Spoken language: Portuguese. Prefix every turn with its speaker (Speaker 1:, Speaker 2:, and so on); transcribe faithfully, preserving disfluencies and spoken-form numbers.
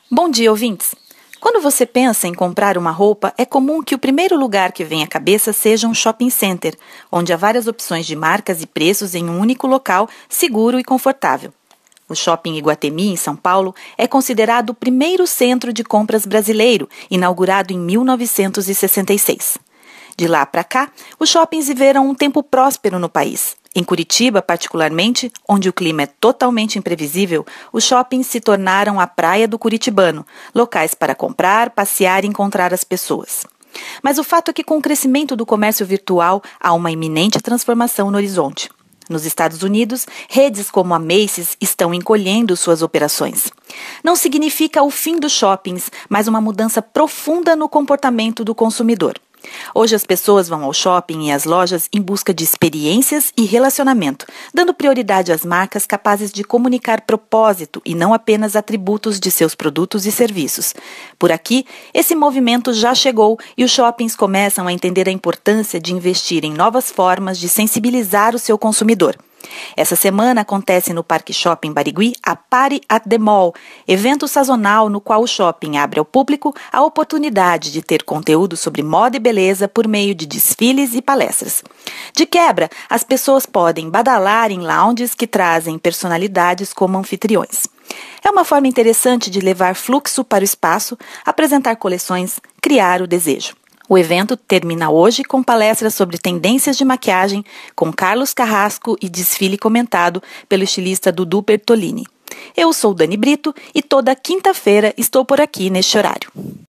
Speaker 1: Bom dia, ouvintes! Quando você pensa em comprar uma roupa, é comum que o primeiro lugar que vem à cabeça seja um shopping center, onde há várias opções de marcas e preços em um único local, seguro e confortável. O Shopping Iguatemi, em São Paulo, é considerado o primeiro centro de compras brasileiro, inaugurado em mil novecentos e sessenta e seis. De lá para cá, os shoppings viveram um tempo próspero no país. Em Curitiba, particularmente, onde o clima é totalmente imprevisível, os shoppings se tornaram a praia do curitibano, locais para comprar, passear e encontrar as pessoas. Mas o fato é que com o crescimento do comércio virtual, há uma iminente transformação no horizonte. Nos Estados Unidos, redes como a Macy's estão encolhendo suas operações. Não significa o fim dos shoppings, mas uma mudança profunda no comportamento do consumidor. Hoje as pessoas vão ao shopping e às lojas em busca de experiências e relacionamento, dando prioridade às marcas capazes de comunicar propósito e não apenas atributos de seus produtos e serviços. Por aqui, esse movimento já chegou e os shoppings começam a entender a importância de investir em novas formas de sensibilizar o seu consumidor. Essa semana acontece no Parque Shopping Barigui a Party at the Mall, evento sazonal no qual o shopping abre ao público a oportunidade de ter conteúdo sobre moda e beleza por meio de desfiles e palestras. De quebra, as pessoas podem badalar em lounges que trazem personalidades como anfitriões. É uma forma interessante de levar fluxo para o espaço, apresentar coleções, criar o desejo. O evento termina hoje com palestras sobre tendências de maquiagem com Carlos Carrasco e desfile comentado pelo estilista Dudu Bertolini. Eu sou Dani Brito e toda quinta-feira estou por aqui neste horário.